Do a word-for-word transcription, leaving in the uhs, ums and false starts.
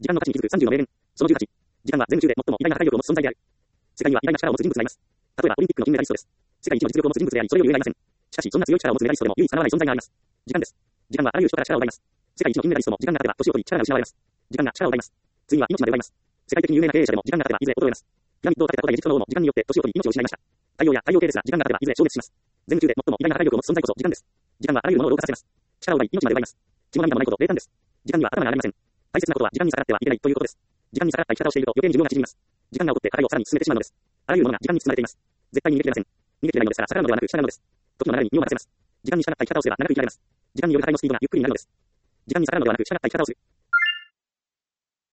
時間の価値に気づくさんじゅうの名言。そのじゅうはち。時間は全宇宙で最も偉大な破壊力を持つ存在である。世界には偉大な力を持つ人物がいます。例えば、オリンピックの金メダリストです。世界一の実力を持つ人物であり、それを言う以外いません。しかし、そんな強い力を持つメダリストでも唯一叶わない存在があります。時間です。時間はあらゆる人から力を奪います。世界一の金メダリストも時間が経てば年を取り力が失われます。時間が力を奪います。次には命まで奪います。世界的に有名な経営者でも時間が経てばいずれ衰えます。ピラミッドを建てた古代エジプトの王も時間によって年を取り命を失いました。太陽や太陽系ですが時間が経てばいずれ消滅します。全宇宙で最も偉大な破壊力を持つ存在こそ時間です。時間はあらゆるものを老化させます。力を奪い命まで奪います。血も涙もないこと冷淡です。時間には頭が上がりません。大切なことは時間に逆らってはいけないということです。時間に逆らった生き方をしていると余計に寿命が縮みます。時間が起こって課題をさらに進めてしまうのです。あらゆるものが時間に包まれています。絶対に逃げ切れません。逃げ切れないのですから逆らうのではなく従うのです。時の流れに身を任せます。時間に従った生き方をすれば長く生きられます。時間による破壊のスピードがゆっくりになるのです。時間に逆らうのではなく従った生き方をする。